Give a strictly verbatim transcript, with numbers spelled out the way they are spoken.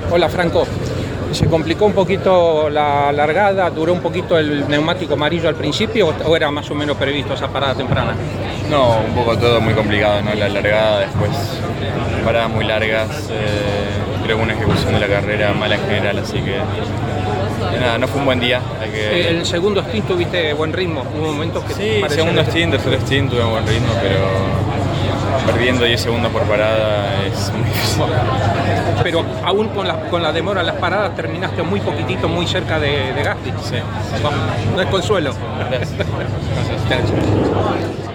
Hola Franco, ¿se complicó un poquito la largada? ¿Duró un poquito el neumático amarillo al principio o era más o menos previsto esa parada temprana? No, un poco todo muy complicado, ¿no? La largada, después paradas muy largas, eh, creo que una ejecución de la carrera mala en general, así que nada, no fue un buen día. Hay que... El segundo stint tuviste buen ritmo, hubo momentos que... Sí, segundo stint, tercer stint tuve buen ritmo, pero perdiendo diez segundos por parada es muy difícil. Pero aún con la, con la demora en las paradas terminaste muy poquitito, muy cerca de, de Gasly. Sí. No es consuelo. Gracias. Gracias.